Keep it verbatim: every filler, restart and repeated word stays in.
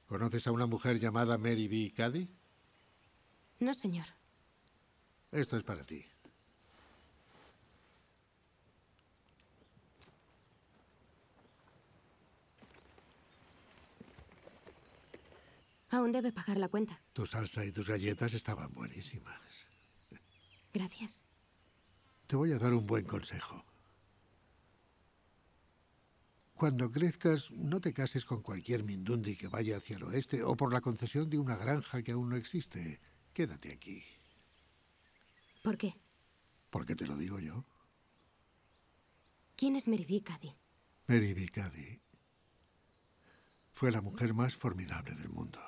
¿Conoces a una mujer llamada Mary B. Cady? No, señor. Esto es para ti. Aún debe pagar la cuenta. Tu salsa y tus galletas estaban buenísimas. Gracias. Te voy a dar un buen consejo. Cuando crezcas, no te cases con cualquier mindundi que vaya hacia el oeste o por la concesión de una granja que aún no existe. Quédate aquí. ¿Por qué? ¿Por qué te lo digo yo? ¿Quién es Mary B. Cady? Mary B. Cady fue la mujer más formidable del mundo.